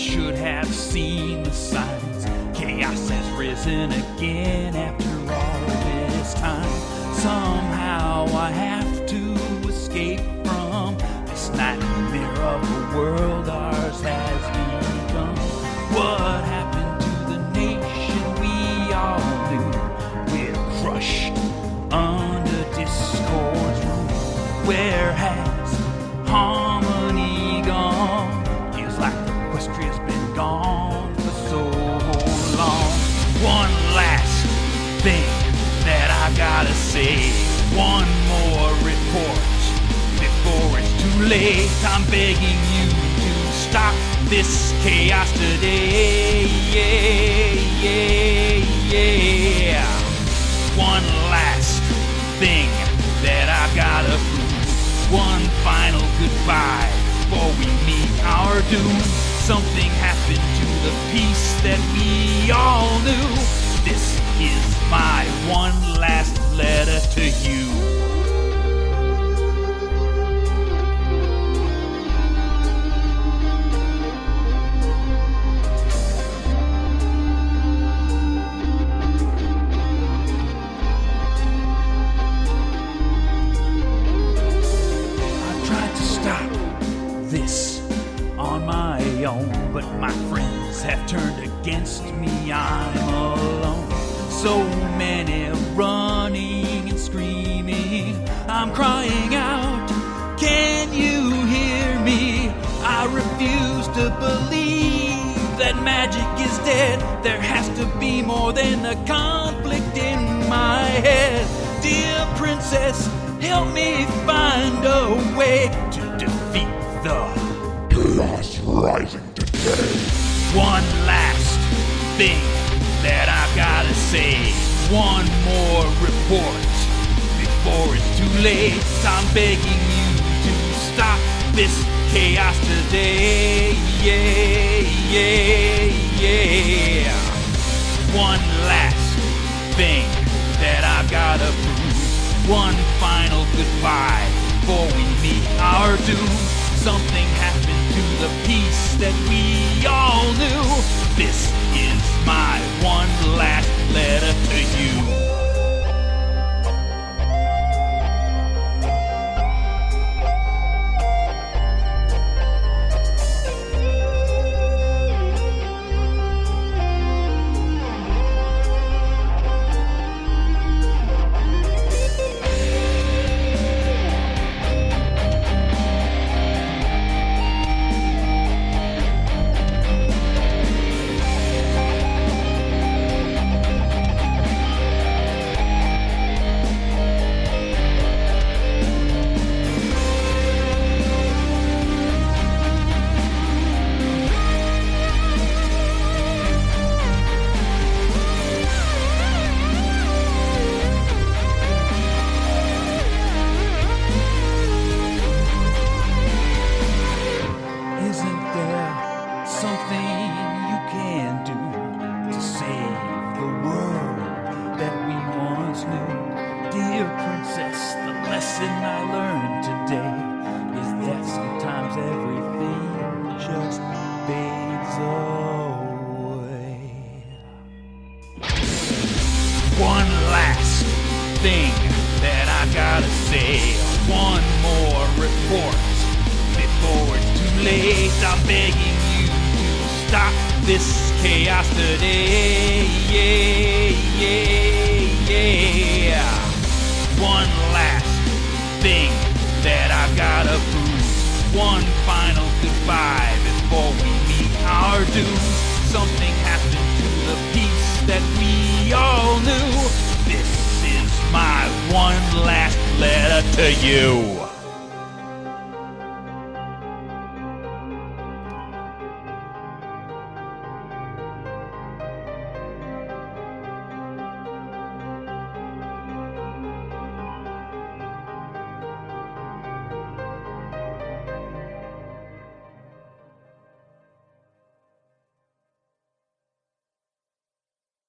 should have seen the signs. Chaos has risen again after all this time. Somehow I have to escape from this nightmare of a world ours has become. What happened to the nation we all knew? We're crushed under discord's rule. Where has harmony gone? Feels like Equestria's been gone for so long. One last thing that I gotta say. One more report before it's too late. I'm begging you to stop this chaos today. One last thing that I gotta prove. One final goodbye before we meet our doom. Something happened to the peace that we all knew. This is my one last letter to you. I've tried to stop this on my own, but my friends have turned against me. I'm alone. So many running and screaming. I'm crying out, can you hear me? I refuse to believe that magic is dead. There has to be more than a conflict in my head. Dear princess, help me find a way to defeat the Chaos rising today. one last thing that I gotta say. One more report before it's too late. I'm begging you to stop this chaos today. One last thing that I gotta prove. One final goodbye before we meet our doom. Something happened to the peace that we all knew. This is my one last letter to you. Something you can do to save the world that we once knew. Dear princess, the lesson I learned today is that sometimes everything just fades away. One last thing that I gotta say. One more report before it's too late. I'm begging you to stop this chaos today. One last thing that I gotta prove. One final goodbye before we meet our doom. Something happened to the peace that we all knew. This is my one last letter to you.